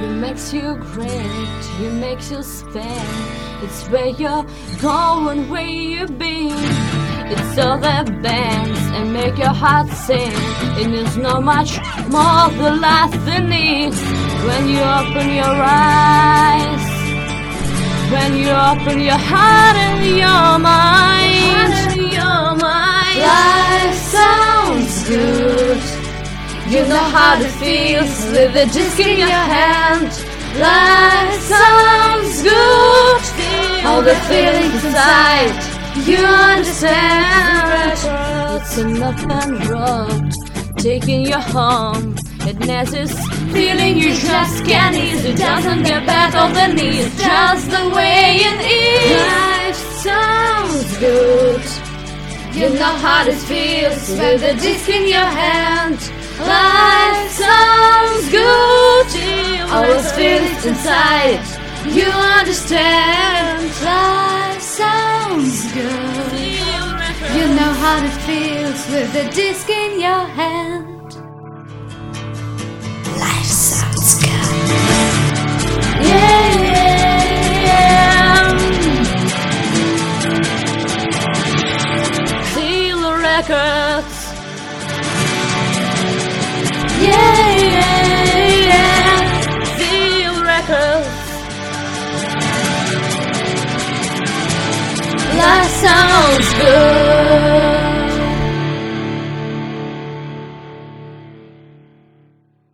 He makes you great, he makes you spend. It's where you're going, where you've been. It's all that bends and make your heart sing. It needs not much more than life than needs. When you open your eyes, when you open your heart and your mind, life sounds good. You know how it feels with the disc in your hand. Life sounds good. All the feelings inside, you understand. It's an open road taking you home. It needs this feeling you just can't ease. It doesn't get back on the knees, just the way it is. Life sounds good. You know how this feels with the disc in your hand. Life sounds good. Always feel it inside, you understand. Life sounds good. You know how it feels with the disc in your hand. Life sounds good. Yeah, yeah, yeah. Feel the records. Yeah, yeah, yeah. Feel records. Life sounds good.